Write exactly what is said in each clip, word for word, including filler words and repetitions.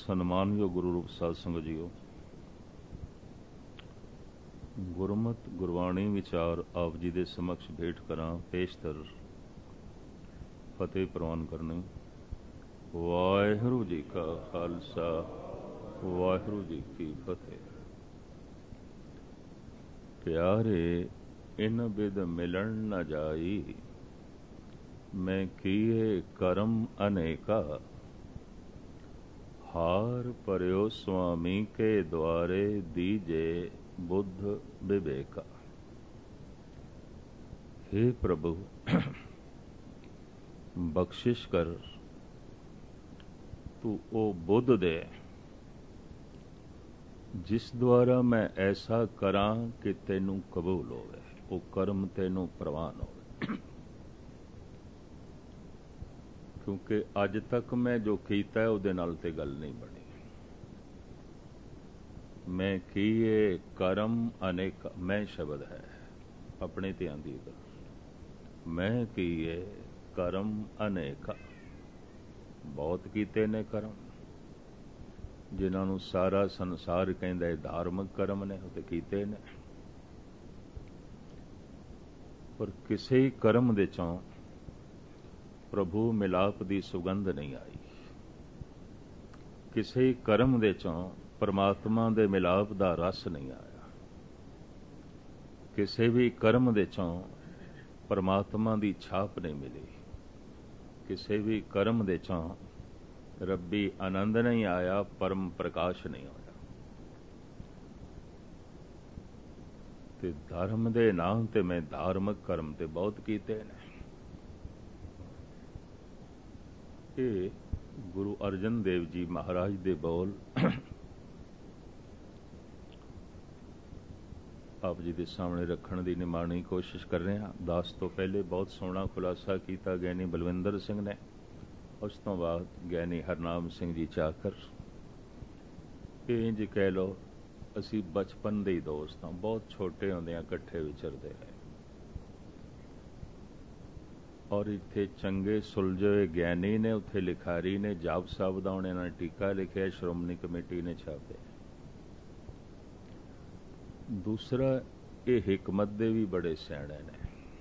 ਸਨਮਾਨਯੋਗ ਗੁਰੂ ਰੂਪ ਸਾਧ ਸੰਗਤ ਜੀਓ, ਗੁਰਮਤਿ ਗੁਰਬਾਣੀ ਵਿਚਾਰ ਆਪ ਜੀ ਦੇ ਸਮਕਸ਼ ਭੇਟ ਕਰਾਂ, ਪੇਸ਼ਤਰ ਫਤਿਹ ਪ੍ਰਵਾਨ ਕਰਨੀ। ਵਾਹਿਗੁਰੂ ਜੀ ਕਾ ਖਾਲਸਾ, ਵਾਹਿਗੁਰੂ ਜੀ ਕੀ ਫਤਿਹ। ਪਿਆਰੇ ਇਨ ਬਿਦ ਮਿਲਣ ਨ ਜਾਈ, ਮੈਂ ਕੀਏ ਕਰਮ ਅਨੇਕਾ। ਹਾਰ ਭਰਿਓ ਸੁਆਮੀ ਕੇ ਦੁਆਰੇ, ਦੀਜੇ ਬੁੱਧ ਵਿਵੇਕਾ। ਹੇ ਪ੍ਰਭੂ, ਬਖਸ਼ਿਸ਼ ਕਰ, ਤੂੰ ਉਹ ਬੁੱਧ ਦੇ ਜਿਸ ਦੁਆਰਾ ਮੈਂ ਐਸਾ ਕਰਾਂ ਕਿ ਤੈਨੂੰ ਕਬੂਲ ਹੋਵੇ, ਉਹ ਕਰਮ ਤੈਨੂੰ ਪ੍ਰਵਾਨ ਹੋਵੇ। ਕਿਉਂਕਿ ਅੱਜ ਤੱਕ ਮੈਂ ਜੋ ਕੀਤਾ ਹੈ ਉਹਦੇ ਨਾਲ ਤੇ ਗੱਲ ਨਹੀਂ ਬਣੀ। ਮੈਂ ਕੀਏ ਕਰਮ ਅਨੇਕ, ਮੈਂ ਸ਼ਬਦ ਹੈ ਆਪਣੇ ਧਿਆਨ ਦੀ ਗੱਲ। ਮੈਂ ਕੀਏ ਕਰਮ ਅਨੇਕ, ਬਹੁਤ ਕੀਤੇ ਨੇ ਕਰਮ, ਜਿਨ੍ਹਾਂ ਨੂੰ ਸਾਰਾ ਸੰਸਾਰ ਕਹਿੰਦਾ ਧਾਰਮਿਕ ਕਰਮ ਨੇ, ਉਹ ਤੇ ਕੀਤੇ ਨੇ। ਪਰ ਕਿਸੇ ਹੀ ਕਰਮ ਦੇ ਚੋਂ ਪ੍ਰਭੂ ਮਿਲਾਪ ਦੀ ਸੁਗੰਧ ਨਹੀਂ ਆਈ। ਕਿਸੇ ਹੀ ਕਰਮ ਦੇ ਚੋਂ ਪਰਮਾਤਮਾ ਦੇ ਮਿਲਾਪ ਦਾ ਰਸ ਨਹੀਂ ਆਇਆ। ਕਿਸੇ ਵੀ ਕਰਮ ਦੇ ਚੋਂ ਪਰਮਾਤਮਾ ਦੀ ਛਾਪ ਨਹੀਂ ਮਿਲੀ। ਕਿਸੇ ਵੀ ਕਰਮ ਦੇ ਚੋਂ ਰੱਬੀ ਆਨੰਦ ਨਹੀਂ ਆਇਆ, ਪਰਮ ਪ੍ਰਕਾਸ਼ ਨਹੀਂ ਹੋਇਆ। ਤੇ ਧਰਮ ਦੇ ਨਾਮ ਤੇ ਮੈਂ ਧਾਰਮਿਕ ਕਰਮ ਤੇ ਬਹੁਤ ਕੀਤੇ ਨੇ। ਇਹ ਗੁਰੂ ਅਰਜਨ ਦੇਵ ਜੀ ਮਹਾਰਾਜ ਦੇ ਬੋਲ ਆਪ ਜੀ ਦੇ ਸਾਹਮਣੇ ਰੱਖਣ ਦੀ ਨਿਮਾਣੀ ਕੋਸ਼ਿਸ਼ ਕਰ ਰਹੇ ਹਾਂ। ਦਾਸ ਤੋਂ ਪਹਿਲੇ ਬਹੁਤ ਸੋਹਣਾ ਖੁਲਾਸਾ ਕੀਤਾ ਗਿਆਨੀ ਬਲਵਿੰਦਰ ਸਿੰਘ ਨੇ, ਉਸ ਤੋਂ ਬਾਅਦ ਗਿਆਨੀ ਹਰਨਾਮ ਸਿੰਘ ਜੀ ਚਾਕਰ। ਇਹ ਇੰਝ ਕਹਿ ਲਓ, ਅਸੀਂ ਬਚਪਨ ਦੇ ਹੀ ਦੋਸਤ ਹਾਂ, ਬਹੁਤ ਛੋਟੇ ਹੁੰਦਿਆਂ ਇਕੱਠੇ ਵਿਚਰਦੇ ਰਹੇ। ਔਰ ਇੱਥੇ ਚੰਗੇ ਸੁਲਝੇ ਹੋਏ ਗਿਆਨੀ ਨੇ, ਉੱਥੇ ਲਿਖਾਰੀ ਨੇ, ਜਾਪ ਸਾਹਿਬ ਦਾ ਉਹਨਾਂ ਨੇ ਟੀਕਾ ਲਿਖਿਆ, ਸ਼੍ਰੋਮਣੀ ਕਮੇਟੀ ਨੇ ਛਾਪਿਆ। ਦੂਸਰਾ, ਇਹ ਹਿਕਮਤ ਦੇ ਵੀ ਬੜੇ ਸਿਆਣੇ ਨੇ।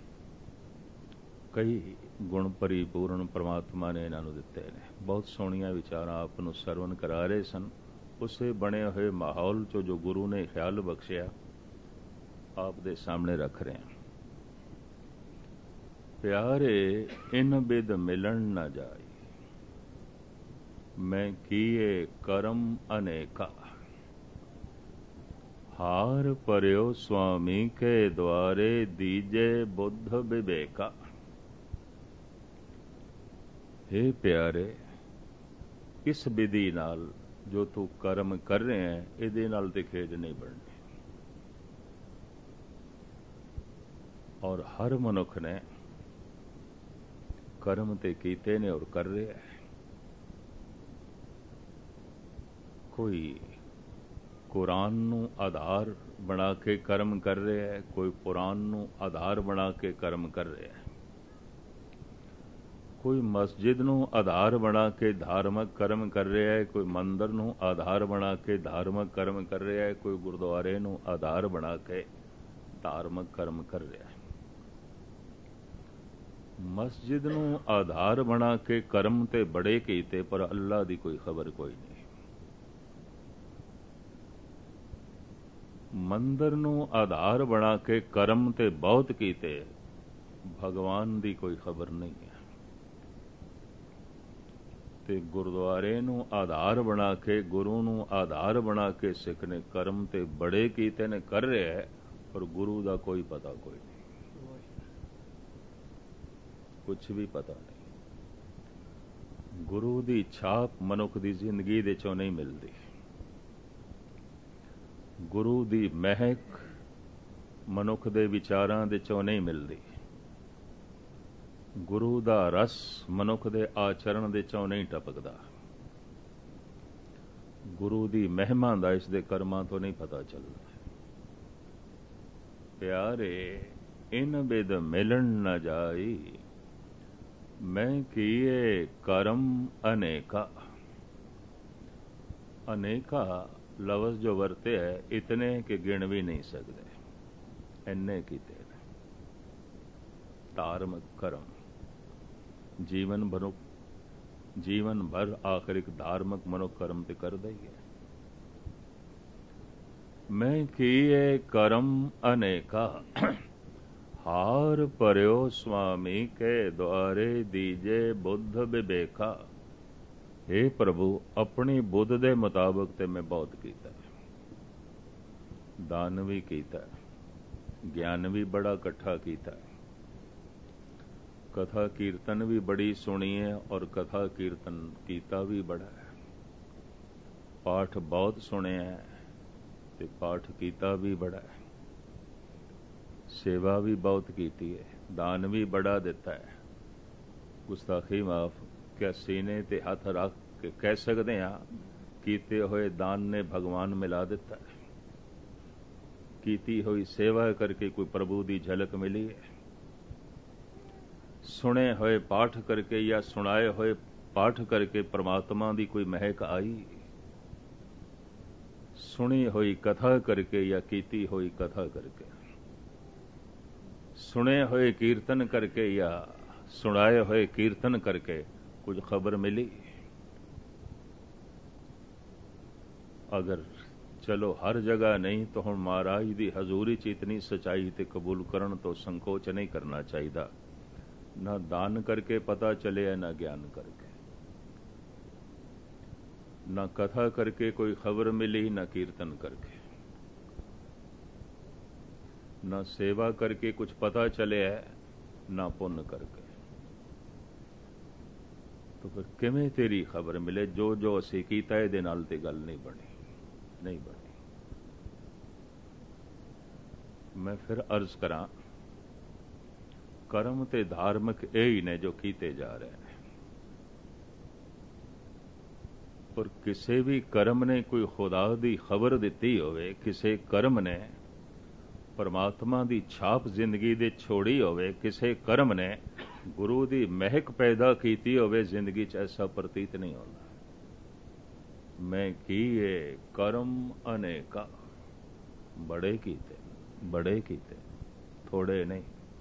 ਕਈ ਗੁਣ ਪਰਿਪੂਰਨ ਪਰਮਾਤਮਾ ਨੇ ਇਹਨਾਂ ਨੂੰ ਦਿੱਤੇ ਨੇ। ਬਹੁਤ ਸੋਹਣੀਆਂ ਵਿਚਾਰਾਂ ਆਪ ਨੂੰ ਸਰਵਨ ਕਰਾ ਰਹੇ ਸਨ। ਉਸੇ ਬਣੇ ਹੋਏ ਮਾਹੌਲ ਚੋਂ ਜੋ ਗੁਰੂ ਨੇ ਖਿਆਲ ਬਖਸ਼ਿਆ, ਆਪ ਦੇ ਸਾਹਮਣੇ ਰੱਖ ਰਹੇ ਹਾਂ। ਪਿਆਰੇ ਇਨ ਬਿਦ ਮਿਲਣ ਨਾ ਜਾਈ, ਮੈਂ ਕੀਏ ਕਰਮ ਅਨੇਕਾ। ਹਾਰ ਭਰਿਓ ਸੁਆਮੀ ਕੇ ਦੁਆਰੇ, ਦੀਜੇ ਬੁੱਧ ਵਿਵੇਕਾ। ਹੇ ਪਿਆਰੇ, ਇਸ ਵਿਧੀ ਨਾਲ ਜੋ ਤੂੰ ਕਰਮ ਕਰ ਰਿਹਾ ਹੈ, ਇਹਦੇ ਨਾਲ ਤੇ ਖੇਡ ਨਹੀਂ ਬਣਨੀ। ਔਰ ਹਰ ਮਨੁੱਖ ਨੇ ਕਰਮ ਤੇ ਕੀਤੇ ਨੇ ਔਰ ਕਰ ਰਿਹਾ ਹੈ। ਕੋਈ ਕੁਰਾਨ ਨੂੰ ਆਧਾਰ ਬਣਾ ਕੇ ਕਰਮ ਕਰ ਰਿਹਾ ਹੈ, ਕੋਈ ਪੁਰਾਨ ਨੂੰ ਆਧਾਰ ਬਣਾ ਕੇ ਕਰਮ ਕਰ ਰਿਹਾ ਹੈ, ਕੋਈ ਮਸਜਿਦ ਨੂੰ ਆਧਾਰ ਬਣਾ ਕੇ ਧਾਰਮਿਕ ਕਰਮ ਕਰ ਰਿਹਾ ਹੈ, ਕੋਈ ਮੰਦਰ ਨੂੰ ਆਧਾਰ ਬਣਾ ਕੇ ਧਾਰਮਿਕ ਕਰਮ ਕਰ ਰਿਹਾ ਹੈ, ਕੋਈ ਗੁਰਦੁਆਰੇ ਨੂੰ ਆਧਾਰ ਬਣਾ ਕੇ ਧਾਰਮਿਕ ਕਰਮ ਕਰ ਰਿਹਾ ਹੈ। ਮਸਜਿਦ ਨੂੰ ਆਧਾਰ ਬਣਾ ਕੇ ਕਰਮ ਤੇ ਬੜੇ ਕੀਤੇ, ਪਰ ਅੱਲਾ ਦੀ ਕੋਈ ਖਬਰ ਕੋਈ ਨਹੀਂ। ਮੰਦਰ ਨੂੰ ਆਧਾਰ ਬਣਾ ਕੇ ਕਰਮ ਤੇ ਬਹੁਤ ਕੀਤੇ, ਭਗਵਾਨ ਦੀ ਕੋਈ ਖਬਰ ਨਹੀਂ ਹੈ। ਤੇ ਗੁਰਦੁਆਰੇ ਨੂੰ ਆਧਾਰ ਬਣਾ ਕੇ, ਗੁਰੂ ਨੂੰ ਆਧਾਰ ਬਣਾ ਕੇ ਸਿੱਖ ਨੇ ਕਰਮ ਤੇ ਬੜੇ ਕੀਤੇ ਨੇ, ਕਰ ਰਿਹਾ ਹੈ, ਪਰ ਗੁਰੂ ਦਾ ਕੋਈ ਪਤਾ ਕੋਈ ਨਹੀਂ, ਕੁਛ ਵੀ ਪਤਾ ਨਹੀਂ। ਗੁਰੂ ਦੀ ਛਾਪ ਮਨੁੱਖ ਦੀ ਜ਼ਿੰਦਗੀ ਦੇ ਚੋਂ ਨਹੀਂ ਮਿਲਦੀ। ਗੁਰੂ ਦੀ ਮਹਿਕ ਮਨੁੱਖ ਦੇ ਵਿਚਾਰਾਂ ਦੇ ਚੋਂ ਨਹੀਂ ਮਿਲਦੀ। ਗੁਰੂ ਦਾ ਰਸ ਮਨੁੱਖ ਦੇ ਆਚਰਣ ਦੇ ਚੋਂ ਨਹੀਂ ਟਪਕਦਾ। ਗੁਰੂ ਦੀ ਮਹਿਮਾ ਦਾ ਇਸ ਦੇ ਕਰਮਾਂ ਤੋਂ ਨਹੀਂ ਪਤਾ ਚੱਲਦਾ। ਪਿਆਰੇ ਇਨ ਬਿਦ ਮਿਲਣ ਨਾ ਜਾਈ, ਮੈਂ ਕੀਏ ਕਰਮ ਅਨੇਕਾ। ਅਨੇਕਾ ਲਫ਼ਜ਼ ਜੋ ਵਰਤੇ ਹੈ ਇਤਨੇ ਕਿ ਗਿਣ ਵੀ ਨਹੀਂ ਸਕਦੇ, ਇੰਨੇ ਕੀਤੇ ਨੇ। ਧਾਰਮਿਕ ਕਰਮ ਜੀਵਨ ਭਰ ਜੀਵਨ ਭਰ ਆਖਰ ਇੱਕ ਧਾਰਮਿਕ ਮਨੁੱਖ ਕਰਮ ਤੇ ਕਰਦਾ ਹੀ ਹੈ। ਮੈਂ ਕੀਏ ਕਰਮ ਅਨੇਕਾ, ਹਾਰ ਭਰਿਓ ਸੁਆਮੀ ਕੇ ਦੁਆਰੇ ਦੀਜੇ ਬੁੱਧ ਵਿਵੇਕਾ। हे ਪ੍ਰਭੂ, ਆਪਣੀ ਬੁੱਧ ਦੇ ਮੁਤਾਬਕ ਤੇ ਮੈਂ ਬਹੁਤ ਕੀਤਾ, ਦਾਨ ਵੀ ਕੀਤਾ, ਗਿਆਨ ਵੀ ਬੜਾ ਇਕੱਠਾ ਕੀਤਾ, ਕਥਾ ਕੀਰਤਨ ਵੀ ਬੜੀ ਸੁਣੀ ਹੈ ਔਰ ਕਥਾ ਕੀਰਤਨ ਕੀਤਾ ਵੀ ਬੜਾ ਹੈ, ਪਾਠ ਬਹੁਤ ਸੁਣਿਆ ਹੈ ਤੇ ਪਾਠ ਕੀਤਾ ਵੀ ਬੜਾ ਹੈ, ਸੇਵਾ ਵੀ ਬਹੁਤ ਕੀਤੀ ਹੈ, ਦਾਨ ਵੀ ਬੜਾ ਦਿੱਤਾ ਹੈ। ਗੁਸਤਾਖੀ ਮਾਫ ਕਿ ਸੀਨੇ ਤੇ ਹੱਥ ਰੱਖ ਕੇ ਕਹਿ ਸਕਦੇ ਹਾਂ ਕੀਤੇ ਹੋਏ ਦਾਨ ਨੇ ਭਗਵਾਨ ਮਿਲਾ ਦਿੱਤਾ ਹੈ, ਕੀਤੀ ਹੋਈ ਸੇਵਾ ਕਰਕੇ ਕੋਈ ਪ੍ਰਭੂ ਦੀ ਝਲਕ ਮਿਲੀ ਹੈ, ਸੁਣੇ ਹੋਏ ਪਾਠ ਕਰਕੇ ਜਾਂ ਸੁਣਾਏ ਹੋਏ ਪਾਠ ਕਰਕੇ ਪ੍ਰਮਾਤਮਾ ਦੀ ਕੋਈ ਮਹਿਕ ਆਈ, ਸੁਣੀ ਹੋਈ ਕਥਾ ਕਰਕੇ ਜਾਂ ਕੀਤੀ ਹੋਈ ਕਥਾ ਕਰਕੇ, ਸੁਣੇ ਹੋਏ ਕੀਰਤਨ ਕਰਕੇ ਜਾਂ ਸੁਣਾਏ ਹੋਏ ਕੀਰਤਨ ਕਰਕੇ ਕੁਝ ਖਬਰ ਮਿਲੀ। ਅਗਰ ਚਲੋ ਹਰ ਜਗ੍ਹਾ ਨਹੀਂ ਤਾਂ ਹੁਣ ਮਹਾਰਾਜ ਦੀ ਹਜ਼ੂਰੀ 'ਚ ਇਤਨੀ ਸਚਾਈ ਤੇ ਕਬੂਲ ਕਰਨ ਤੋਂ ਸੰਕੋਚ ਨਹੀਂ ਕਰਨਾ ਚਾਹੀਦਾ। ਨਾ ਦਾਨ ਕਰਕੇ ਪਤਾ ਚੱਲਿਆ, ਨਾ ਗਿਆਨ ਕਰਕੇ, ਨਾ ਕਥਾ ਕਰਕੇ ਕੋਈ ਖਬਰ ਮਿਲੀ, ਨਾ ਕੀਰਤਨ ਕਰਕੇ, ਨਾ ਸੇਵਾ ਕਰਕੇ ਕੁਝ ਪਤਾ ਚੱਲਿਆ, ਨਾ ਪੁੰਨ ਕਰਕੇ। ਤਾਂ ਫਿਰ ਕਿਵੇਂ ਤੇਰੀ ਖਬਰ ਮਿਲੇ? ਜੋ ਜੋ ਅਸੀਂ ਕੀਤਾ ਇਹਦੇ ਨਾਲ ਤੇ ਗੱਲ ਨਹੀਂ ਬਣੀ, ਨਹੀਂ ਬਣੀ। ਮੈਂ ਫਿਰ ਅਰਜ਼ ਕਰਾਂ, ਕਰਮ ਤੇ ਧਾਰਮਿਕ ਇਹ ਹੀ ਨੇ ਜੋ ਕੀਤੇ ਜਾ ਰਹੇ ਨੇ, ਪਰ ਕਿਸੇ ਵੀ ਕਰਮ ਨੇ ਕੋਈ ਖੁਦਾ ਦੀ ਖਬਰ ਦਿੱਤੀ ਹੋਵੇ, ਕਿਸੇ ਕਰਮ ਨੇ ਪਰਮਾਤਮਾ ਦੀ ਛਾਪ ਜ਼ਿੰਦਗੀ ਦੇ ਛੋੜੀ ਹੋਵੇ, ਕਿਸੇ ਕਰਮ ਨੇ ਗੁਰੂ ਦੀ ਮਹਿਕ ਪੈਦਾ ਕੀਤੀ ਹੋਵੇ ਜ਼ਿੰਦਗੀ 'ਚ, ਐਸਾ ਪ੍ਰਤੀਤ ਨਹੀਂ ਹੁੰਦਾ। ਮੈਂ ਕੀਏ ਕਰਮ ਅਨੇਕਾ, ਬੜੇ ਕੀਤੇ, ਬੜੇ ਕੀਤੇ, ਥੋੜੇ ਨਹੀਂ।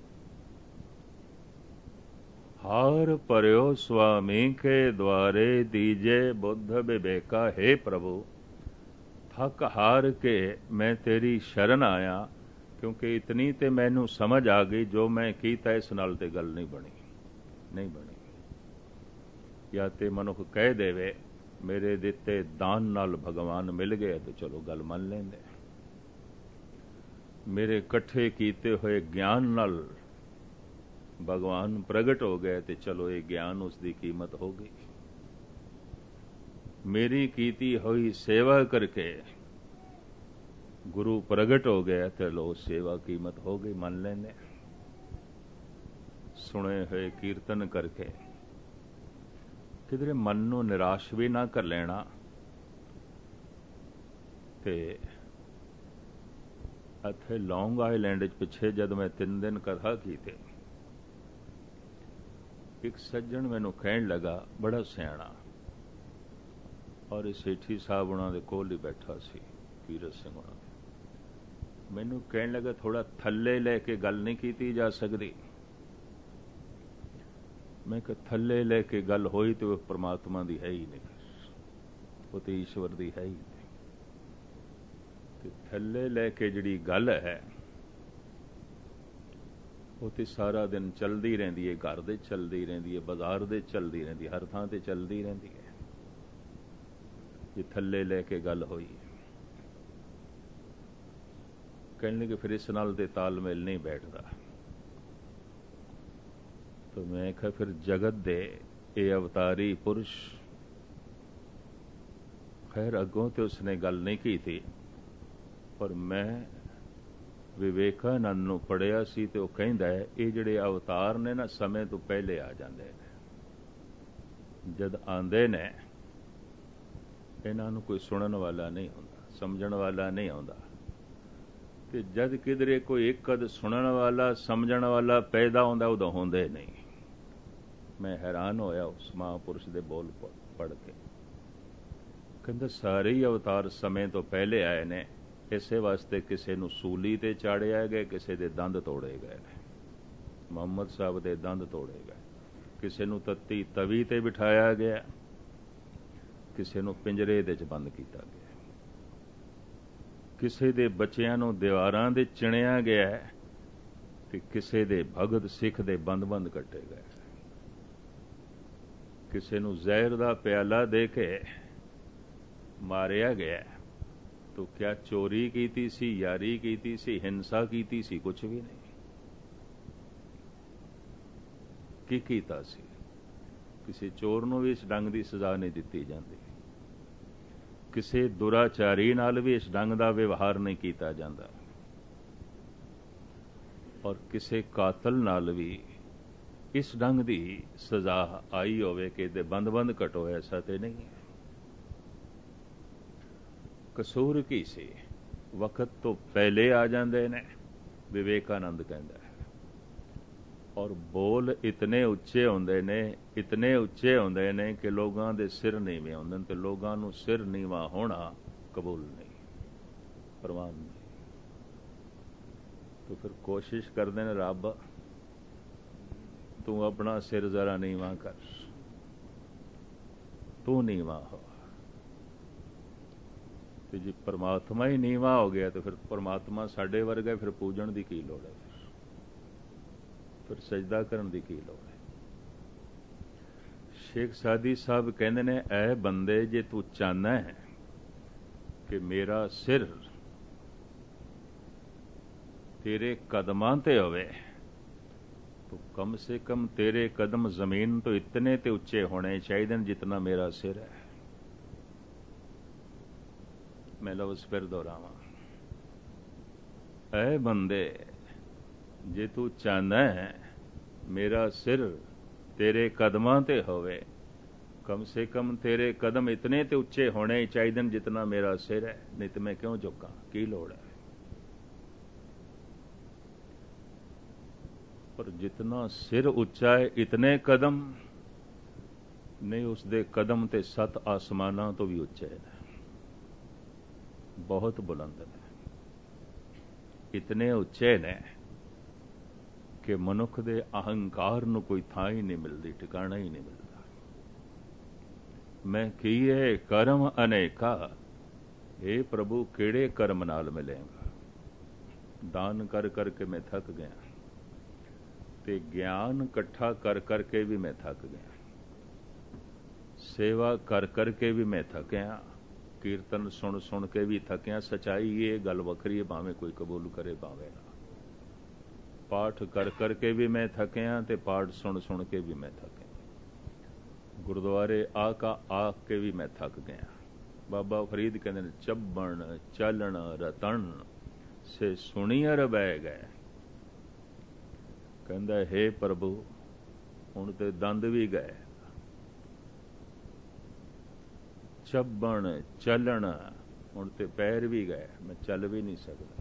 ਹਾਰ ਭਰਿਓ ਸੁਆਮੀ ਕੇ ਦੁਆਰੇ ਦੀਜੇ ਬੁੱਧ ਵਿਵੇਕਾ। हे ਪ੍ਰਭੂ, ਥੱਕ ਹਾਰ ਕੇ ਮੈਂ ਤੇਰੀ ਸ਼ਰਨ ਆਇਆ, ਕਿਉਂਕਿ ਇਤਨੀ ਤੇ ਮੈਨੂੰ ਸਮਝ ਆ ਗਈ ਜੋ ਮੈਂ ਕੀਤਾ ਇਸ ਨਾਲ ਤੇ ਗੱਲ ਨਹੀਂ ਬਣੀ, ਨਹੀਂ ਬਣੀ। ਜਾਂ ਤੇ ਮਨੁੱਖ ਕਹਿ ਦੇਵੇ ਮੇਰੇ ਦਿੱਤੇ ਦਾਨ ਨਾਲ ਭਗਵਾਨ ਮਿਲ ਗਏ ਤੇ ਚਲੋ ਗੱਲ ਮੰਨ ਲੈਂਦੇ, ਮੇਰੇ ਇਕੱਠੇ ਕੀਤੇ ਹੋਏ ਗਿਆਨ ਨਾਲ ਭਗਵਾਨ ਪ੍ਰਗਟ ਹੋ ਗਏ ਤੇ ਚਲੋ ਇਹ ਗਿਆਨ ਉਸ ਦੀ ਕੀਮਤ ਹੋ ਗਈ, ਮੇਰੀ ਕੀਤੀ ਹੋਈ ਸੇਵਾ ਕਰਕੇ ਗੁਰੂ ਪ੍ਰਗਟ ਹੋ ਗਏ ਤੇ ਲੋ ਸੇਵਾ ਕੀਮਤ ਹੋ ਗਈ, ਮੰਨ ਲੈਂਦੇ। ਸੁਣੇ ਹੋਏ ਕੀਰਤਨ ਕਰਕੇ ਕਿਧਰੇ ਮਨ ਨੂੰ ਨਿਰਾਸ਼ ਵੀ ਨਾ ਕਰ ਲੈਣਾ। ਤੇ ਇੱਥੇ ਲੌਂਗ ਆਈਲੈਂਡ 'ਚ ਪਿੱਛੇ ਜਦ ਮੈਂ ਤਿੰਨ ਦਿਨ ਕਥਾ ਕੀਤੀ, ਇੱਕ ਸੱਜਣ ਮੈਨੂੰ ਕਹਿਣ ਲੱਗਾ, ਬੜਾ ਸਿਆਣਾ, ਔਰ ਸੇਠੀ ਸਾਹਿਬ ਉਹਨਾਂ ਦੇ ਕੋਲ ਹੀ ਬੈਠਾ ਸੀ, ਕੀਰਤ ਸਿੰਘ ਉਹਨਾਂ ਦੇ, ਮੈਨੂੰ ਕਹਿਣ ਲੱਗਾ ਥੋੜਾ ਥੱਲੇ ਲੈ ਕੇ ਗੱਲ ਨਹੀਂ ਕੀਤੀ ਜਾ ਸਕਦੀ। ਮੈਂ ਕਿਹਾ ਥੱਲੇ ਲੈ ਕੇ ਗੱਲ ਹੋਈ ਤੇ ਉਹ ਪਰਮਾਤਮਾ ਦੀ ਹੈ ਹੀ ਨਹੀਂ, ਉਹ ਤੇ ਈਸ਼ਵਰ ਦੀ ਹੈ ਹੀ ਨਹੀਂ। ਤੇ ਥੱਲੇ ਲੈ ਕੇ ਜਿਹੜੀ ਗੱਲ ਹੈ ਉਹ ਤੇ ਸਾਰਾ ਦਿਨ ਚੱਲਦੀ ਰਹਿੰਦੀ ਹੈ, ਘਰ ਦੇ ਚੱਲਦੀ ਰਹਿੰਦੀ ਹੈ, ਬਾਜ਼ਾਰ ਦੇ ਚੱਲਦੀ ਰਹਿੰਦੀ, ਹਰ ਥਾਂ ਤੇ ਚੱਲਦੀ ਰਹਿੰਦੀ ਹੈ। ਜੇ ਥੱਲੇ ਲੈ ਕੇ ਗੱਲ ਹੋਈ, ਕਹਿਣ ਲੱਗੇ ਫਿਰ ਇਸ ਨਾਲ ਤੇ ਤਾਲਮੇਲ ਨਹੀਂ ਬੈਠਦਾ। ਤਾਂ ਮੈਂ ਕਿਹਾ ਫਿਰ ਜਗਤ ਦੇ ਇਹ ਅਵਤਾਰੀ ਪੁਰਸ਼, ਖੈਰ ਅੱਗੋਂ ਤੇ ਉਸਨੇ ਗੱਲ ਨਹੀਂ ਕੀਤੀ, ਪਰ ਮੈਂ ਵਿਵੇਕਾਨੰਦ ਨੂੰ ਪੜ੍ਹਿਆ ਸੀ ਤੇ ਉਹ ਕਹਿੰਦਾ ਹੈ ਇਹ ਜਿਹੜੇ ਅਵਤਾਰ ਨੇ ਨਾ ਸਮੇਂ ਤੋਂ ਪਹਿਲੇ ਆ ਜਾਂਦੇ ਨੇ, ਜਦ ਆਉਂਦੇ ਨੇ ਇਹਨਾਂ ਨੂੰ ਕੋਈ ਸੁਣਨ ਵਾਲਾ ਨਹੀਂ ਹੁੰਦਾ, ਸਮਝਣ ਵਾਲਾ ਨਹੀਂ ਆਉਂਦਾ, ਤੇ ਜਦ ਕਿਧਰੇ ਕੋਈ ਇੱਕ ਅਧ ਸੁਣਨ ਵਾਲਾ ਸਮਝਣ ਵਾਲਾ ਪੈਦਾ ਹੁੰਦਾ ਉਦੋਂ ਹੁੰਦੇ ਨਹੀਂ। ਮੈਂ ਹੈਰਾਨ ਹੋਇਆ ਉਸ ਮਹਾਂਪੁਰਸ਼ ਦੇ ਬੋਲ ਪੜ੍ਹ ਕੇ। ਕਹਿੰਦਾ ਸਾਰੇ ਹੀ ਅਵਤਾਰ ਸਮੇਂ ਤੋਂ ਪਹਿਲੇ ਆਏ ਨੇ, ਇਸੇ ਵਾਸਤੇ ਕਿਸੇ ਨੂੰ ਸੂਲੀ ਤੇ ਚਾੜਿਆ ਗਏ, ਕਿਸੇ ਦੇ ਦੰਦ ਤੋੜੇ ਗਏ ਨੇ। ਮੁਹੰਮਦ ਸਾਹਿਬ ਦੇ ਦੰਦ ਤੋੜੇ ਗਏ, ਕਿਸੇ ਨੂੰ ਤੱਤੀ ਤਵੀ ਤੇ ਬਿਠਾਇਆ ਗਿਆ, ਕਿਸੇ ਨੂੰ ਪਿੰਜਰੇ ਦੇ ਚ ਬੰਦ ਕੀਤਾ ਗਿਆ, ਕਿਸੇ ਦੇ ਬੱਚਿਆਂ ਨੂੰ ਦੀਵਾਰਾਂ ਦੇ ਚਿਣਿਆ ਗਿਆ ਤੇ ਕਿਸੇ ਦੇ ਭਗਤ ਸਿੱਖ ਦੇ ਬੰਦ-ਬੰਦ ਕੱਟੇ ਗਏ, ਕਿਸੇ ਨੂੰ ਜ਼ਹਿਰ ਦਾ ਪਿਆਲਾ ਦੇ ਕੇ ਮਾਰਿਆ ਗਿਆ। ਤੋ ਕਿਆ ਚੋਰੀ ਕੀਤੀ ਸੀ, ਯਾਰੀ ਕੀਤੀ ਸੀ, ਹਿੰਸਾ ਕੀਤੀ ਸੀ? ਕੁਛ ਵੀ ਨਹੀਂ। ਕੀ ਕੀਤਾ ਸੀ? ਕਿਸੇ ਚੋਰ ਨੂੰ ਵੀ ਇਸ ਢੰਗ ਦੀ ਸਜ਼ਾ ਨਹੀਂ ਦਿੱਤੀ ਜਾਂਦੀ, ਕਿਸੇ ਦੁਰਾਚਾਰੀ ਨਾਲ ਵੀ ਇਸ ਢੰਗ ਦਾ ਵਿਵਹਾਰ ਨਹੀਂ ਕੀਤਾ ਜਾਂਦਾ, ਔਰ ਕਿਸੇ ਕਾਤਲ ਨਾਲ ਵੀ ਇਸ ਢੰਗ ਦੀ ਸਜ਼ਾ ਆਈ ਹੋਵੇ ਕਿ ਇਹਦੇ ਬੰਦ-ਬੰਦ ਕਟੋ, ਐਸਾ ਤੇ ਨਹੀਂ ਹੈ। ਕਸੂਰ ਕੀ ਸੀ? ਵਕਤ ਤੋਂ ਪਹਿਲੇ ਆ ਜਾਂਦੇ ਨੇ, ਵਿਵੇਕਾਨੰਦ ਕਹਿੰਦਾ ਹੈ, ਔਰ ਬੋਲ ਇਤਨੇ ਉੱਚੇ ਹੁੰਦੇ ਨੇ, ਇਤਨੇ ਉੱਚੇ ਹੁੰਦੇ ਨੇ ਕਿ ਲੋਕਾਂ ਦੇ ਸਿਰ ਨੀਵੇਂ ਹੁੰਦੇ ਨੇ, ਤੇ ਲੋਕਾਂ ਨੂੰ ਸਿਰ ਨੀਵਾਂ ਹੋਣਾ ਕਬੂਲ ਨਹੀਂ, ਪ੍ਰਵਾਨ ਨਹੀਂ। तो फिर कोशिश करते हैं, रब तू अपना सिर जरा नीवा कर, तू नीवा हो। तो जी परमात्मा ही नीवा हो गया तो फिर परमात्मा साडे वर्गा, फिर पूजन की की लोड़ है, फिर सजदा करन की की लोड़ है। शेख सादी साहब कहते ने, ऐ बंदे जे तू चाहना है कि मेरा सिर तेरे कदमां ते होवे, तो कम से कम तेरे कदम जमीन तो इतने ते उच्चे होने चाहिए जितना मेरा सिर है। मैं लफ्ज़ फिर दोहरावां, ऐ बंदे जे तू चाहना है मेरा सिर तेरे कदमां ते होवे, कम से कम तेरे कदम इतने ते उच्चे होने चाहिए जितना मेरा सिर है, नहीं तो मैं क्यों झुका, की लोड़ है। पर जितना सिर उच्चा है इतने कदम नहीं, उसदे कदम ते सत आसमानां तो भी उच्चे है, बहुत बुलंद ने, इतने उच्चे ने कि मनुख दे अहंकार नूं कोई थां ही नहीं मिलती, ठिकाना ही नहीं मिलता। मैं कीए कर्म अनेका, हे प्रभु केड़े कर्म नाल मिलेगा। दान कर करके मैं थक गया, ते ज्ञान इकट्ठा कर करके भी मैं थक गया, सेवा कर करके भी मैं थकिया, कीर्तन सुन सुन के भी थकिया। सच्चाई ये गल वखरी है, भावें कोई कबूल करे भावें ना। पाठ कर करके भी मैं थकिया, ते पाठ सुन सुन के भी मैं थकिया। गुरुद्वारे आ का आ के भी मैं थक गया। बाबा फरीद कहते हैं, चब्बण चलन रतन से सुनियर बह गए। कहता हे प्रभु हुण ते दंद भी गए, चब्बण चलन हुण ते पैर भी गए, मैं चल भी नहीं सकता।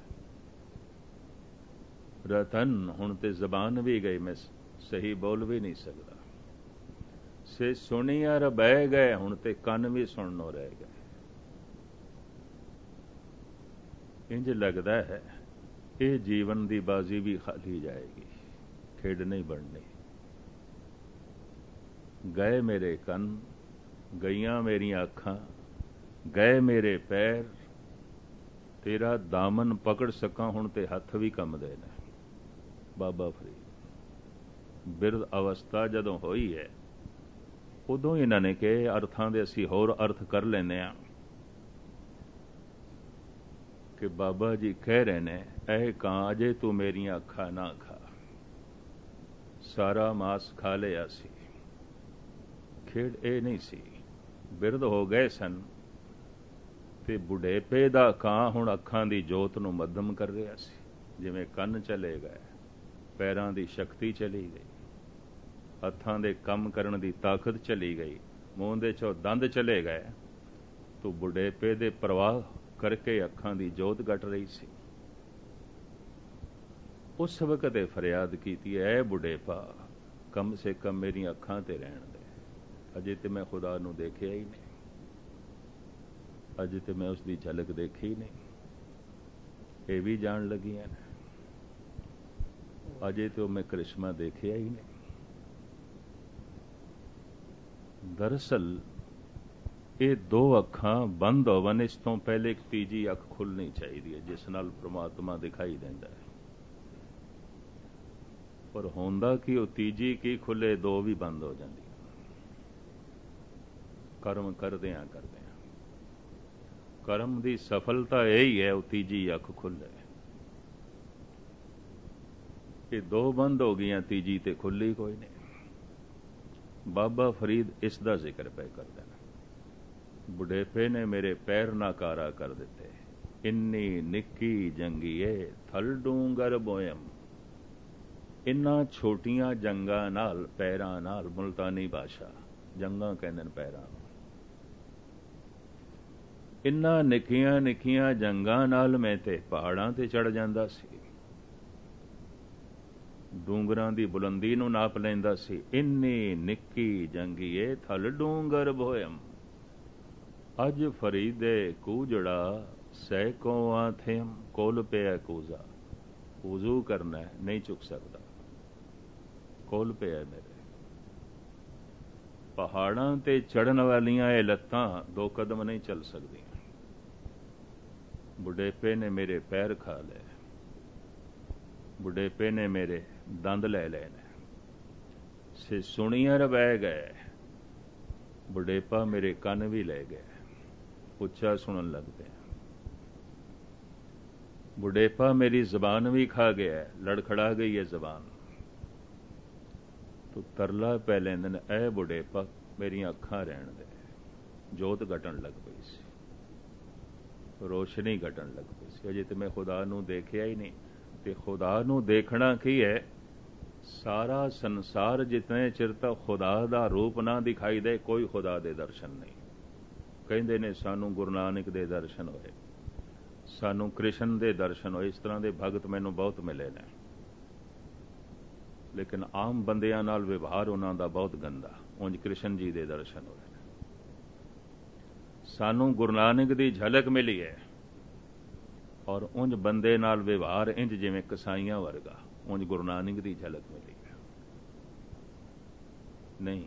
रतन हुण ते जबान भी गई, मैं सही बोल भी नहीं सकता। से सुनियर बह गए, हुण ते कन भी सुननों रह गए। इंज लगता है ये जीवन की बाजी भी खाली जाएगी, खेड नहीं बननी। गए मेरे कन, गईयां मेरियां अखां, गए मेरे पैर, तेरा दामन पकड़ सकां हुण ते हथ भी कंबदे ने। बाबा फरीद बिरध अवस्था जदों होई है, उदों इन्हां ने कहे अर्थां दे असीं होर अर्थ कर लैंदे आ कि बाबा जी कह रहे ने, ऐ कां अजे तू मेरियां अखां ना खा, सारा मास खा लिया सी। खेड ਇਹ नहीं सी, बिरध हो गए सन ते बुढ़ेपे दा ਕਾਂ ਹੁਣ ਅੱਖਾਂ ਦੀ ਜੋਤ ਨੂੰ ਮੱਧਮ ਕਰ ਰਿਹਾ ਸੀ। ਜਿਵੇਂ ਕੰਨ ਚਲੇ ਗਏ, ਪੈਰਾਂ ਦੀ ਸ਼ਕਤੀ ਚਲੀ ਗਈ, ਹੱਥਾਂ ਦੇ ਕੰਮ ਕਰਨ ਦੀ ਤਾਕਤ ਚਲੀ ਗਈ, ਮੂੰਹ ਦੇ ਚੋਂ ਦੰਦ ਚਲੇ ਗਏ, ਤੋ ਬੁਢੇਪੇ ਦੇ ਪ੍ਰਵਾਹ ਕਰਕੇ ਅੱਖਾਂ ਦੀ ਜੋਤ ਘਟ ਰਹੀ ਸੀ। ਉਸ ਵਕਤ ਇਹ ਫਰਿਆਦ ਕੀਤੀ, ਐ ਬੁਢੇਪਾ ਕਮ ਸੇ ਕਮ ਮੇਰੀਆਂ ਅੱਖਾਂ ਤੇ ਰਹਿਣ ਦੇ, ਅਜੇ ਤੇ ਮੈਂ ਖੁਦਾ ਨੂੰ ਦੇਖਿਆ ਹੀ ਨਹੀਂ। अजे तो मैं उसकी झलक देखी ही नहीं, ये भी जान लगियां ने, अजे तो मैं करिश्मा देखिया ही नहीं। दरअसल ये दो अखां बंद होवन, इस तो पहले एक तीजी अख खुलनी चाहिए है जिस नाल परमात्मा दिखाई देंदा है। पर होंदा कि वो तीजी की खुले, दो भी बंद हो जाती। कर्म करदियां करदियां कर्म की सफलता यही है, वो तीजी अख खुले। ये दो बंद हो गई, तीजी ते खुली कोई नहीं। बाबा फरीद इस दा जिक्र पे कर देना। बुढ़ेपे ने मेरे पैर नाकारा कर दिते, इन्नी निक्की जंगीए थल डूंगर बोयम। इन्ना छोटियां जंगा नाल, पैरां नाल, मुल्तानी भाषा जंगा कहंदे ने पैरां, इन्ना निक्कियां निक्कियां जंगां नाल मैं ते पहाड़ां ते चढ़ जांदा सी, डूंगरां दी बुलंदी नूं नाप लैंदा सी। इन्नी निक्की जंगीए थल डूंगर बोयम। अज फरीदे कूजड़ा सैकों थेम, कोल पिया कूजा। वजू करना है, नहीं चुक सकता, कोल पिया मेरे। पहाड़ां ते चढ़न वालियां ये लत्तां दो कदम नहीं चल सकदियां। बुढ़ेपे ने मेरे पैर खा ले, बुढ़ेपे ने मेरे दंद ले लेने, से सुनियर बह गए, बुढ़ेपा मेरे कन भी ले गए, उच्चा सुनन लग पे। बुढ़ेपा मेरी जबान भी खा गया, लड़खड़ा गई है जबान। तो तरला पै लैंदे ने, ऐ बुढ़ेपा मेरियां अखां रहन दे। जोत घटन लग पई सी, रोशनी घटन लग पई सी। अजे तो मैं खुदा नूं देखिया ही नहीं। ते खुदा नूं देखना की है, सारा संसार जितने चिर तक खुदा दा रूप ना दिखाई दे, कोई खुदा दे दर्शन नहीं। कहंदे ने सानू गुरु नानक दे दर्शन होए, सानू कृष्ण दे दर्शन होए, इस तरह के भगत मैनू बहुत मिले ने, लेकिन आम बंदियां नाल व्यवहार उन्हां दा बहुत गंदा। उंज कृष्ण जी दे दर्शन होए, सानू गुरु नानक दी झलक मिली है, और उंज बंदे नाल व्यवहार इंज जिवें कसाईयां वर्गा, उंज गुरु नानक दी झलक मिली है नहीं।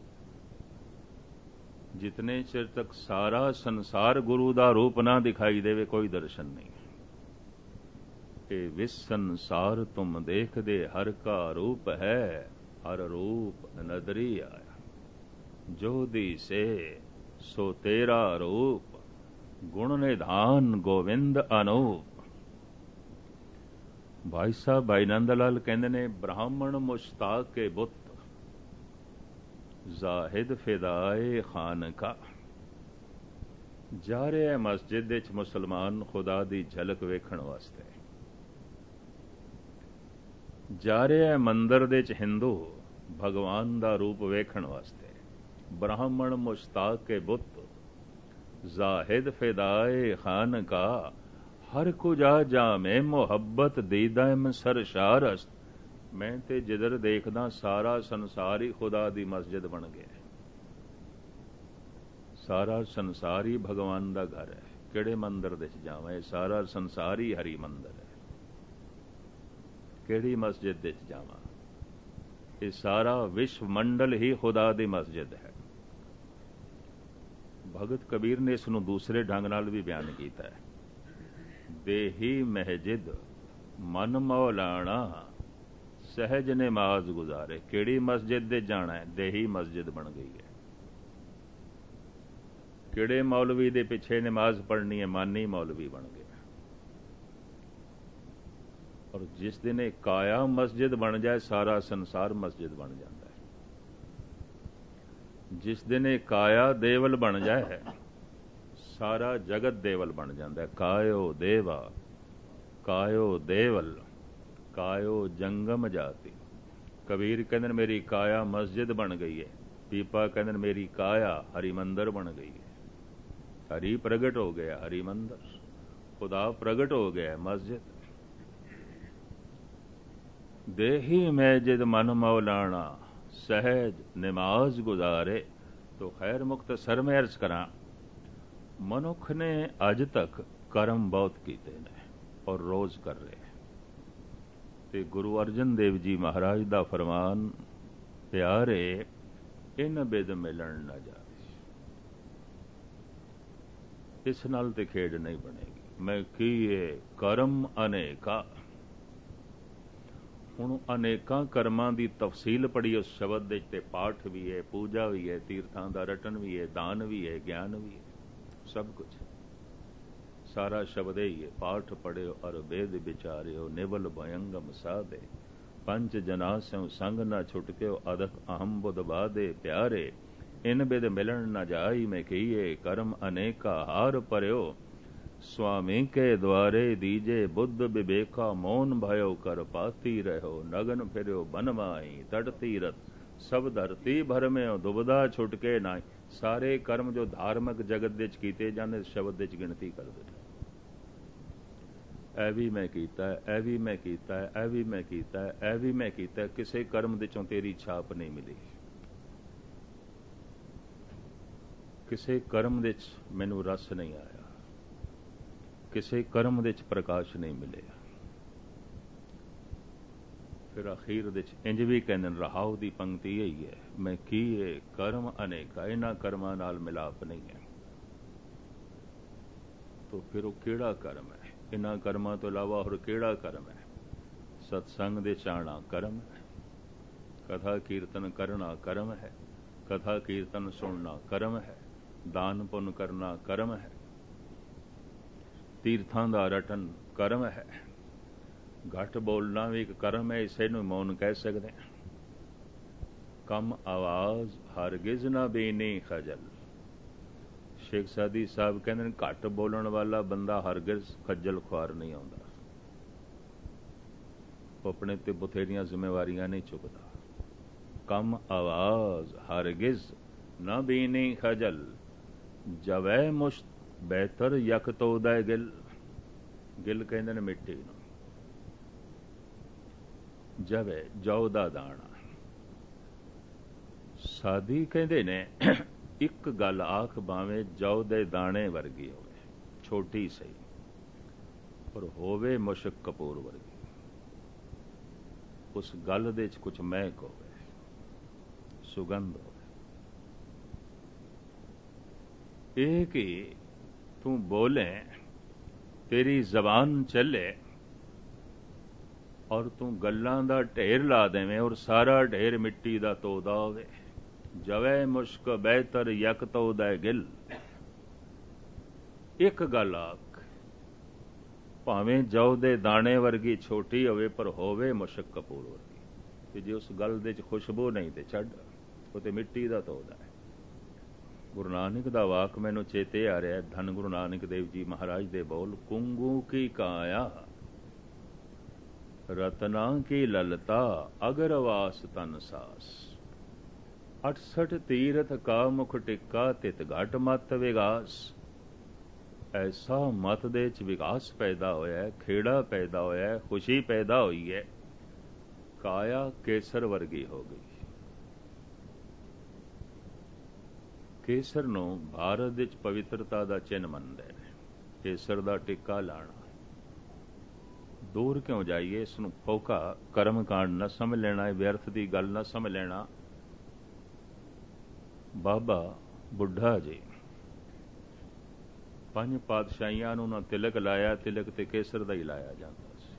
जितने चिर तक सारा संसार गुरु दा रूप ना दिखाई देवे, कोई दर्शन नहीं। ए विस संसार तुम देख दे हर का रूप है, हर रूप नदरी आया। जो दी से सो तेरा रूप, गुण निधान गोविंद अनूप। भाई साहब भाई नंद लाल कहंदे ने, ब्राह्मण मुश्ताक के बुत, जाहिद फिदाए खान का। जा रहे मस्जिद विच मुसलमान खुदा दी झलक वेखण वास्ते, जा रहे मंदिर दे च हिंदू भगवान दा रूप वेखण वास्ते। ब्राह्मण मुश्ताक के बुत, जाहिद फिदाए खान का। हर कुजा जामे मुहब्बत दीदाम सरशारस्त। मैं ते जिधर देखदा सारा संसार ही खुदा दी मस्जिद बन गया। सारा संसार ही भगवान दा घर है। किहड़े मंदिर दे च जावां, ये सारा संसार ही हरि मंदिर है। किहड़ी मस्जिद दे च जावां, ये सारा विश्व मंडल ही खुदा दी मस्जिद है। भगत कबीर ने इसनूं दूसरे ढंग नाल भी बयान किया है। देही महजिद मन मौलाना, सहज नमाज गुजारे। किहड़ी मस्जिद दे जाना है, देही मस्जिद बन गई है। किहड़े मौलवी दे पिछे नमाज पढ़नी है, मानी मौलवी बन गया। और जिस दिन एक काया मस्जिद बन जाए, सारा संसार मस्जिद बन जाता है। जिस दिन एक काया देवल बन जाए, सारा जगत देवल बन जाता है। कायो देवा, कायो देवल, कायो जंगम जाति। कबीर कहते मेरी काया मस्जिद बन गई है। पीपा कहते मेरी काया हरि मंदिर बन गई है। हरि प्रगट हो गया, हरि मंदिर, खुदा प्रगट हो गया, मस्जिद। देही मैजिद मन मौलाना, सहज नमाज गुजारे। तो खैर मुख्तसर में अर्ज करा, ਮਨੁੱਖ ਨੇ ਅੱਜ ਤੱਕ ਕਰਮ ਬਹੁਤ ਕੀਤੇ ਨੇ ਔਰ ਰੋਜ਼ ਕਰ ਰਹੇ। ਤੇ ਗੁਰੂ ਅਰਜਨ ਦੇਵ ਜੀ ਮਹਾਰਾਜ ਦਾ ਫਰਮਾਨ, ਪਿਆਰੇ ਇਨ ਬਿਦ ਮਿਲਣ ਨਾ ਜਾਵੇ। ਇਸ ਨਾਲ ਤੇ ਖੇਡ ਨਹੀਂ ਬਣੇਗੀ। ਮੈਂ ਕੀਏ ਕਰਮ ਅਨੇਕਾ। ਹੁਣ ਅਨੇਕਾਂ ਕਰਮਾਂ ਦੀ ਤਫਸੀਲ ਪੜ੍ਹੀ ਉਸ ਸ਼ਬਦ ਦੇ, ਤੇ ਪਾਠ ਵੀ ਹੈ, ਪੂਜਾ ਵੀ ਹੈ, ਤੀਰਥਾਂ ਦਾ ਰਟਨ ਵੀ ਹੈ, ਦਾਨ ਵੀ ਹੈ, ਗਿਆਨ ਵੀ ਹੈ, ਸਭ ਕੁਝ ਸਾਰਾ ਸ਼ਬਦ ਹੀ ਹੈ। ਪਾਠ ਪੜਿਓ ਅਰ ਵੇਦ ਵਿਚਾਰਿਓ, ਨਿਵਲ ਭਯੰਗਮ ਸਾਧੇ, ਪੰਜ ਜਨਾ ਸਿਉ ਸੰਗ ਨਾ ਛੁਟਕਿਓ, ਅਦਕ ਅਹਮ ਬੁਧ ਬਾਧੇ। ਪਿਆਰੇ ਇਨ ਬਿਦ ਮਿਲਣ ਨਾ ਜਾਈ, ਮੈਂ ਕਹੀਏ ਕਰਮ ਅਨੇਕਾ। ਹਾਰ ਭਰਿਓ स्वामी के द्वारे दीजे, बुद्ध विवेका मौन भयो, कर पाती रहो नगन फिरो बनमाई। तट तीरथ सब धरती भर में दुबदा छुटके नाई। सारे कर्म जो धार्मिक जगत ਦੇ ਚ ਕੀਤੇ ਜਾਂਦੇ ਸ਼ਬਦ ਦੇ ਚ ਗਿਣਤੀ ਕਰ ਦਿਓ। ਇਹ ਵੀ ਮੈਂ ਕੀਤਾ, ਇਹ ਵੀ ਮੈਂ ਕੀਤਾ, ਇਹ ਵੀ ਮੈਂ ਕੀਤਾ, ਇਹ ਵੀ ਮੈਂ ਕੀਤਾ। ਕਿਸੇ ਕਰਮ ਦੇ ਚੋਂ ਤੇਰੀ ਛਾਪ ਨਹੀਂ ਮਿਲੀ। ਕਿਸੇ ਕਰਮ ਦੇ ਚ ਮੈਨੂੰ ਰਸ ਨਹੀਂ ਆਇਆ, ਕਿਸੇ ਕਰਮ ਦੇ ਚ ਪ੍ਰਕਾਸ਼ ਨਹੀਂ ਮਿਲਿਆ। ਫਿਰ ਅਖੀਰ ਦੇ ਚ ਇੰਜ ਵੀ ਕਹਿੰਦੇ ਰਹਾਉ ਦੀ ਪੰਕਤੀ ਇਹੀ ਹੈ, ਮੈਂ ਕੀਏ ਕਰਮ ਅਨੇਕਾ। ਇਹਨਾਂ ਕਰਮਾਂ ਨਾਲ ਮਿਲਾਪ ਨਹੀਂ ਹੈ। ਤੋ ਫਿਰ ਉਹ ਕਿਹੜਾ ਕਰਮ ਹੈ? ਇਹਨਾਂ ਕਰਮਾਂ ਤੋਂ ਇਲਾਵਾ ਹੋਰ ਕਿਹੜਾ ਕਰਮ ਹੈ? ਸਤਸੰਗ ਦੇ ਚਾਹਣਾ ਕਰਮ ਹੈ, ਕਥਾ ਕੀਰਤਨ ਕਰਨਾ ਕਰਮ ਹੈ, ਕਥਾ ਕੀਰਤਨ ਸੁਣਨਾ ਕਰਮ ਹੈ, ਦਾਨ ਪੁੰਨ ਕਰਨਾ ਕਰਮ ਹੈ, ਤੀਰਥਾਂ ਦਾ ਰਟਨ ਕਰਮ ਹੈ, ਘੱਟ ਬੋਲਣਾ ਵੀ ਇੱਕ ਕਰਮ ਹੈ। ਇਸੇ ਨੂੰ ਮੌਨ ਕਹਿ ਸਕਦੇ ਹਾਂ। ਕਮ ਆਵਾਜ਼ ਹਰਗਿਜ਼ ਨਾ ਬੀਨੀ ਖਜਲ। ਸ਼ੇਖ ਸਾਦੀ ਸਾਹਿਬ ਕਹਿੰਦੇ ਨੇ ਘੱਟ ਬੋਲਣ ਵਾਲਾ ਬੰਦਾ ਹਰਗਿਜ਼ ਖੱਜਲ ਖੁਆਰ ਨਹੀਂ ਆਉਂਦਾ। ਉਹ ਆਪਣੇ ਤੇ ਬਥੇਰੀਆਂ ਜ਼ਿੰਮੇਵਾਰੀਆਂ ਨਹੀਂ ਚੁੱਕਦਾ। ਕਮ ਆਵਾਜ਼ ਹਰਗਿਜ਼ ਨਾ ਬੀਨੀ ਖਜਲ, ਜਵੈ ਮੁਸ਼ਤ ਬਿਹਤਰ ਯਕ ਤੋਦੈ ਗਿਲ। ਗਿਲ ਕਹਿੰਦੇ ਨੇ ਮਿੱਟੀ ਨੂੰ। ਜਵੈ ਜੌ ਦਾ ਦਾਣਾ। ਸਾਦੀ ਕਹਿੰਦੇ ਨੇ ਇੱਕ ਗੱਲ ਆਖ ਭਾਵੇਂ ਜੌ ਦੇ ਦਾਣੇ ਵਰਗੀ ਹੋਵੇ, ਛੋਟੀ ਸਹੀ, ਪਰ ਹੋਵੇ ਮੁਸ਼ਕ ਕਪੂਰ ਵਰਗੀ। ਉਸ ਗੱਲ ਦੇ ਚ ਕੁਝ ਮਹਿਕ ਹੋਵੇ, ਸੁਗੰਧ ਹੋਵੇ। ਇਹ ਕਿ ਤੂੰ ਬੋਲੇ, ਤੇਰੀ ਜ਼ਬਾਨ ਚੱਲੇ ਔਰ ਤੂੰ ਗੱਲਾਂ ਦਾ ਢੇਰ ਲਾ ਦੇਵੇਂ ਔਰ ਸਾਰਾ ਢੇਰ ਮਿੱਟੀ ਦਾ ਤੋਦਾ ਹੋਵੇ। ਜਵੈ ਮੁਸ਼ਕ ਬਿਹਤਰ ਯਕ ਤੋਦੈ ਗਿਲ। ਇੱਕ ਗੱਲ ਆਖ, ਭਾਵੇਂ ਜੌ ਦੇ ਦਾਣੇ ਵਰਗੀ ਛੋਟੀ ਹੋਵੇ, ਪਰ ਹੋਵੇ ਮੁਸ਼ਕ ਕਪੂਰ ਵਰਗੀ। ਤੇ ਜੇ ਉਸ ਗੱਲ ਦੇ ਚ ਖੁਸ਼ਬੂ ਨਹੀਂ ਤੇ ਛੱਡ, ਉਹ ਤੇ ਮਿੱਟੀ ਦਾ ਤੋਦਾ ਹੈ। ਗੁਰੂ ਨਾਨਕ ਦਾ ਵਾਕ ਮੈਨੂੰ ਚੇਤੇ ਆ ਰਿਹਾ। ਧੰਨ ਗੁਰੂ ਨਾਨਕ ਦੇਵ ਜੀ ਮਹਾਰਾਜ ਦੇ ਬੋਲ, ਕੁੰਗੂ ਕੀ ਕਾਇਆ ਰਤਨਾ ਕੀ ਲਲਤਾ, ਅਗਰ ਵਾਸ ਤਨ ਸਾਸ। ਅਠਸਠ ਤੀਰਥ ਕਾ ਮੁਖ ਟਿੱਕਾ, ਤਿਤ ਘਟ ਮਤ ਵਿਗਾਸ। ਐਸਾ ਮਤ ਦੇ ਚ ਵਿਕਾਸ ਪੈਦਾ ਹੋਇਆ, ਖੇੜਾ ਪੈਦਾ ਹੋਇਆ, ਖੁਸ਼ੀ ਪੈਦਾ ਹੋਈ ਹੈ। ਕਾਇਆ ਕੇਸਰ ਵਰਗੀ ਹੋ ਗਈ। ਕੇਸਰ ਨੂੰ ਭਾਰਤ ਵਿੱਚ ਪਵਿੱਤਰਤਾ ਦਾ ਚਿੰਨ੍ਹ ਮੰਨਦੇ ਨੇ। ਕੇਸਰ ਦਾ ਟਿੱਕਾ ਲਾਣਾ। ਦੂਰ ਕਿਉਂ ਜਾਈਏ? ਇਸ ਨੂੰ ਫੋਕਾ ਕਰਮ ਕਾਂਡ ਨਾ ਸਮਝ ਲੈਣਾ, ਵਿਅਰਥ ਦੀ ਗੱਲ ਨਾ ਸਮਝ ਲੈਣਾ। ਬਾਬਾ ਬੁੱਢਾ ਜੀ ਪੰਜ ਪਾਤਸ਼ਾਹੀਆਂ ਨੂੰ ਨਾ ਤਿਲਕ ਲਾਇਆ, ਤਿਲਕ ਤੇ ਕੇਸਰ ਦਾ ਹੀ ਲਾਇਆ ਜਾਂਦਾ ਸੀ।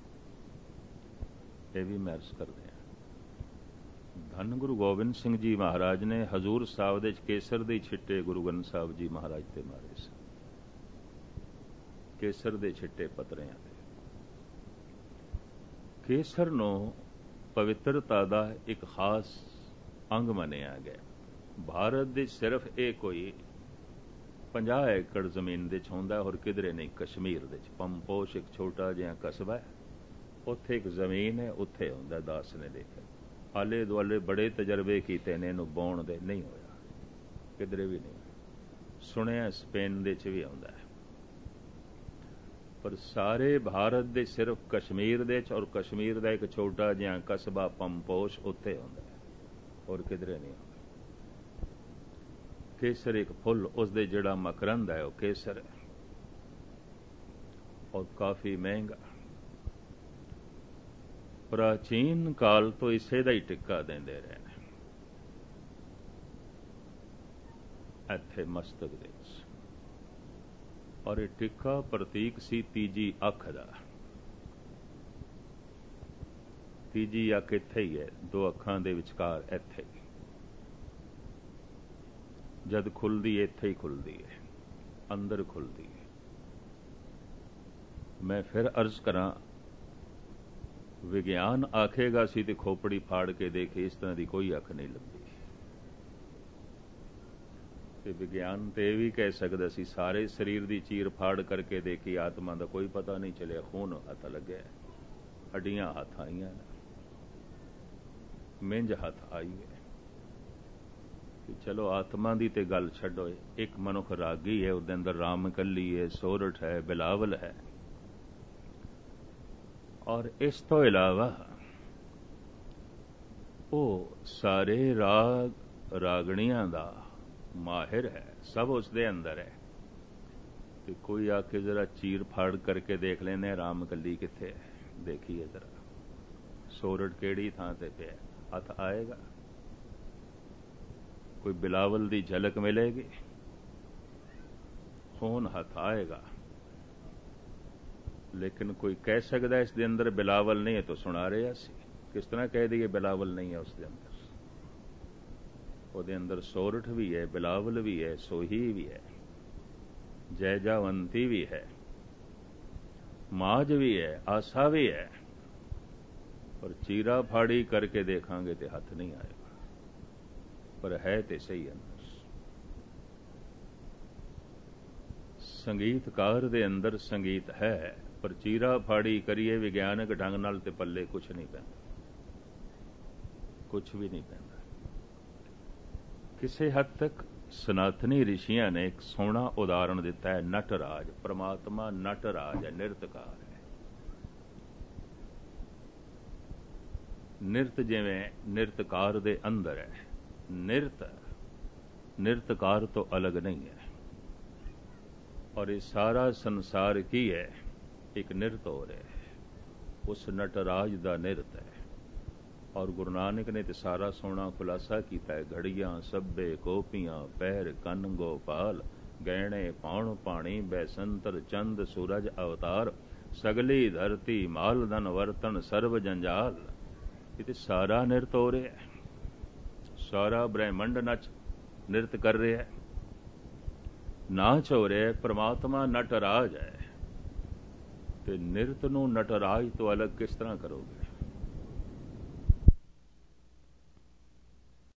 ਇਹ ਵੀ ਮੈਂ ਅਰਜ਼ ਕਰਦੇ ਹਾਂ। ਧੰਨ ਗੁਰੂ ਗੋਬਿੰਦ ਸਿੰਘ ਜੀ ਮਹਾਰਾਜ ਨੇ ਹਜ਼ੂਰ ਸਾਹਿਬ ਦੇ ਕੇਸਰ ਦੇ ਛਿੱਟੇ ਗੁਰੂ ਗ੍ਰੰਥ ਸਾਹਿਬ ਜੀ ਮਹਾਰਾਜ ਤੇ ਮਾਰੇ ਸਨ। ਕੇਸਰ ਦੇ ਛਿੱਟੇ ਪਤਰਿਆਂ ਤੇ। ਕੇਸਰ ਨੂੰ ਪਵਿੱਤਰਤਾ ਦਾ ਇੱਕ ਖਾਸ ਅੰਗ ਮੰਨਿਆ ਗਿਆ। ਭਾਰਤ ਦੇ ਸਿਰਫ ਇਹ ਕੋਈ ਪੰਜਾਹ ਏਕੜ ਜ਼ਮੀਨ ਦੇ ਚ ਹੁੰਦਾ, ਹੋਰ ਕਿਧਰੇ ਨਹੀਂ। ਕਸ਼ਮੀਰ ਦੇ ਚ ਪੰਪੋਸ਼ ਇੱਕ ਛੋਟਾ ਜਿਹਾ ਕਸਬਾ ਹੈ, ਉੱਥੇ ਇੱਕ ਜ਼ਮੀਨ ਹੈ, ਉੱਥੇ ਹੁੰਦਾ। ਦਾਸ ਨੇ ਦੇਖਿਆ, ਆਲੇ ਦੁਆਲੇ ਬੜੇ ਤਜਰਬੇ ਕੀਤੇ ਨੇ, ਇਹਨੂੰ ਬਾਉਣ ਦੇ, ਨਹੀਂ ਹੋਇਆ, ਕਿਧਰੇ ਵੀ ਨਹੀਂ। ਸੁਣਿਆ ਸਪੇਨ ਦੇ ਚ ਵੀ ਆਉਂਦਾ ਹੈ, ਪਰ ਸਾਰੇ ਭਾਰਤ ਦੇ ਸਿਰਫ ਕਸ਼ਮੀਰ ਦੇ ਚ, ਔਰ ਕਸ਼ਮੀਰ ਦਾ ਇੱਕ ਛੋਟਾ ਜਿਹਾ ਕਸਬਾ ਪੰਪੋਸ਼, ਉੱਥੇ ਆਉਂਦਾ ਹੈ, ਹੋਰ ਕਿਧਰੇ ਨਹੀਂ ਆਉਂਦਾ। ਕੇਸਰ ਇੱਕ ਫੁੱਲ, ਉਸਦੇ ਜਿਹੜਾ ਮਕਰੰਦ ਹੈ ਉਹ ਕੇਸਰ ਹੈ, ਔਰ ਕਾਫੀ ਮਹਿੰਗਾ। ਪ੍ਰਾਚੀਨ ਕਾਲ ਤੋਂ ਇਸੇ ਦਾ ਹੀ ਟਿੱਕਾ ਦਿੰਦੇ ਰਹੇ ਨੇ ਇੱਥੇ ਮਸਤਕ ਦੇ ਵਿੱਚ, ਔਰ ਇਹ ਟਿੱਕਾ ਪ੍ਰਤੀਕ ਸੀ ਤੀਜੀ ਅੱਖ ਦਾ। ਤੀਜੀ ਅੱਖ ਇੱਥੇ ਹੀ ਹੈ, ਦੋ ਅੱਖਾਂ ਦੇ ਵਿਚਕਾਰ ਇੱਥੇ ਹੀ, ਜਦ ਖੁੱਲਦੀ ਇੱਥੇ ਹੀ ਖੁੱਲਦੀ ਹੈ, ਅੰਦਰ ਖੁੱਲਦੀ ਹੈ। ਮੈਂ ਫਿਰ ਅਰਜ਼ ਕਰਾਂ, ਵਿਗਿਆਨ ਆਖੇਗਾ ਸੀ ਤੇ ਖੋਪੜੀ ਫਾੜ ਕੇ ਦੇਖੇ, ਇਸ ਤਰ੍ਹਾਂ ਦੀ ਕੋਈ ਅੱਖ ਨਹੀਂ ਲੱਭੀ। ਤੇ ਵਿਗਿਆਨ ਤੇ ਇਹ ਵੀ ਕਹਿ ਸਕਦਾ ਸੀ ਸਾਰੇ ਸਰੀਰ ਦੀ ਚੀਰ ਫਾੜ ਕਰਕੇ ਦੇਖੀ, ਆਤਮਾ ਦਾ ਕੋਈ ਪਤਾ ਨਹੀਂ ਚੱਲਿਆ, ਖੂਨ ਹੱਥ ਲੱਗਿਆ, ਹੱਡੀਆਂ ਹੱਥ ਆਈਆਂ, ਮਿੰਜ ਹੱਥ ਆਈ ਹੈ। ਚਲੋ ਆਤਮਾ ਦੀ ਤੇ ਗੱਲ ਛੱਡੋ, ਇੱਕ ਮਨੁੱਖ ਰਾਗੀ ਹੈ, ਉਹਦੇ ਅੰਦਰ ਰਾਮ ਕੱਲੀ ਹੈ, ਸੋਰਠ ਹੈ, ਬਿਲਾਵਲ ਹੈ, ਔਰ ਇਸ ਤੋਂ ਇਲਾਵਾ ਉਹ ਸਾਰੇ ਰਾਗ ਰਾਗਣੀਆਂ ਦਾ ਮਾਹਿਰ ਹੈ, ਸਭ ਉਸ ਦੇ ਅੰਦਰ ਹੈ। ਤੇ ਕੋਈ ਆ ਕੇ ਜ਼ਰਾ ਚੀਰ ਫਾੜ ਕਰਕੇ ਦੇਖ ਲੈਂਦੇ, ਰਾਮ ਕੱਲੀ ਕਿੱਥੇ ਹੈ, ਦੇਖੀਏ ਜ਼ਰਾ ਸੋਰਠ ਕਿਹੜੀ ਥਾਂ ਤੇ ਪਿਆ, ਹੱਥ ਆਏਗਾ? ਕੋਈ ਬਿਲਾਵਲ ਦੀ ਝਲਕ ਮਿਲੇਗੀ, ਖੂਨ ਹੱਥ ਆਏਗਾ। ਲੇਕਿਨ ਕੋਈ ਕਹਿ ਸਕਦਾ ਇਸ ਦੇ ਅੰਦਰ ਬਿਲਾਵਲ ਨਹੀਂ ਹੈ, ਤਾਂ ਸੁਣਾ ਰਿਹਾ ਸੀ, ਕਿਸ ਤਰ੍ਹਾਂ ਕਹਿ ਦਈਏ ਬਿਲਾਵਲ ਨਹੀਂ ਹੈ ਉਸ ਦੇ ਅੰਦਰ? ਉਹਦੇ ਅੰਦਰ ਸੋਰਠ ਵੀ ਹੈ, ਬਿਲਾਵਲ ਵੀ ਹੈ, ਸੋਹੀ ਵੀ ਹੈ, ਜੈਜਾਵੰਤੀ ਵੀ ਹੈ, ਮਾਜ ਵੀ ਹੈ, ਆਸਾ ਵੀ ਹੈ, ਪਰ ਚੀਰਾ ਫਾੜੀ ਕਰਕੇ ਦੇਖਾਂਗੇ ਤੇ ਹੱਥ ਨਹੀਂ ਆਏਗਾ, ਪਰ ਹੈ ਤੇ ਸਹੀ ਅੰਦਰ। ਸੰਗੀਤਕਾਰ ਦੇ ਅੰਦਰ ਸੰਗੀਤ ਹੈ, ਪਰ ਚੀਰਾ ਫਾੜੀ ਕਰੀਏ ਵਿਗਿਆਨਕ ਢੰਗ ਨਾਲ ਤੇ ਪੱਲੇ ਕੁਛ ਨਹੀਂ ਪੈਂਦਾ, ਕੁਛ ਵੀ ਨਹੀਂ ਪੈਂਦਾ। ਕਿਸੇ ਹੱਦ ਤੱਕ ਸਨਾਤਨੀ ਰਿਸ਼ੀਆਂ ਨੇ ਇੱਕ ਸੋਹਣਾ ਉਦਾਹਰਣ ਦਿੱਤਾ ਹੈ, ਨਟਰਾਜ। ਪ੍ਰਮਾਤਮਾ ਨਟਰਾਜ ਹੈ, ਨਿਰਤਕਾਰ ਹੈ। ਨਿਰਤ ਜਿਵੇਂ ਨਿਰਤਕਾਰ ਦੇ ਅੰਦਰ ਹੈ, ਨਿਰਤ ਨਿਰਤਕਾਰ ਤੋਂ ਅਲੱਗ ਨਹੀਂ ਹੈ। ਔਰ ਇਹ ਸਾਰਾ ਸੰਸਾਰ ਕੀ ਹੈ? ਇੱਕ ਨਿਰਤ ਹੋ ਰਿਹਾ ਹੈ, ਉਸ ਨਟਰਾਜ ਦਾ ਨਿਰਤ ਹੈ। ਔਰ ਗੁਰੂ ਨਾਨਕ ਨੇ ਤੇ ਸਾਰਾ ਸੋਹਣਾ ਖੁਲਾਸਾ ਕੀਤਾ ਹੈ, ਘੜੀਆਂ ਸੱਬੇ ਕੋਪੀਆਂ ਪੈਰ ਕੰਨ ਗੋਪਾਲ, ਗਹਿਣੇ ਪਾਉਣ ਪਾਣੀ ਬੈਸੰਤਰ ਚੰਦ ਸੂਰਜ ਅਵਤਾਰ, ਸਗਲੀ ਧਰਤੀ ਮਾਲ ਧਨ ਵਰਤਨ ਸਰਬ ਜੰਜਾਲ। ਇਹ ਤੇ ਸਾਰਾ ਨਿਰਤ ਹੋ ਰਿਹਾ ਹੈ, ਸਾਰਾ ਬ੍ਰਹਿਮੰਡ ਨਚ ਨਿਰਤ ਕਰ ਰਿਹਾ ਹੈ, ਨਾਚ ਹੋ ਰਿਹਾ ਹੈ। ਪ੍ਰਮਾਤਮਾ ਨਟਰਾਜ ਹੈ, ਤੇ ਨਿਰਤ ਨੂੰ ਨਟਰਾਜ ਤੋਂ ਅਲੱਗ ਕਿਸ ਤਰ੍ਹਾਂ ਕਰੋਗੇ?